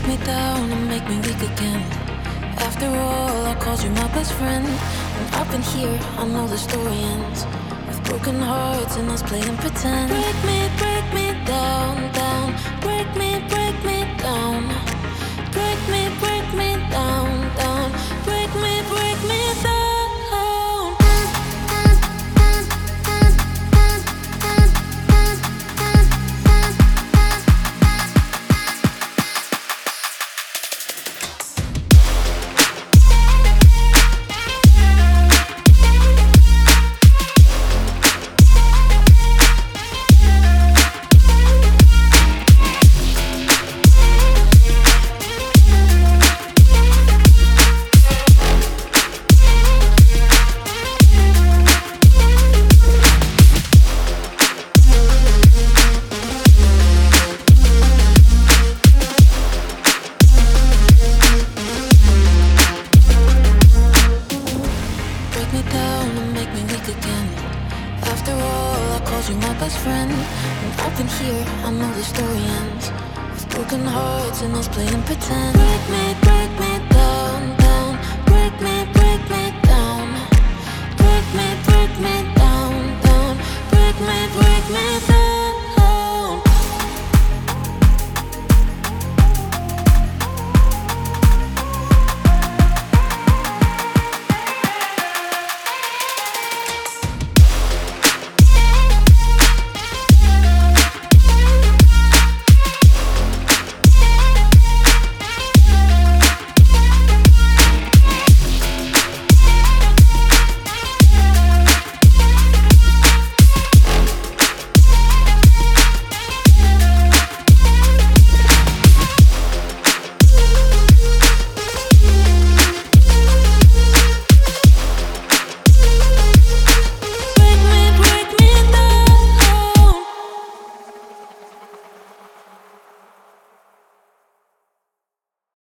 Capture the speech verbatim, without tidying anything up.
me down and make me weak again. After all, I called you my best friend. And I've been here, I know the story ends with broken hearts and us playing pretend. Break me, break me down, down. Break me, break me down. Break me, break me down, down. Break me, break me down. After all, I called you my best friend. And I've been here, I know the story ends with broken hearts and us playing pretend. Break me, break me down, down. Break me, break me down. Break me, break me down, down. Break me, break me down.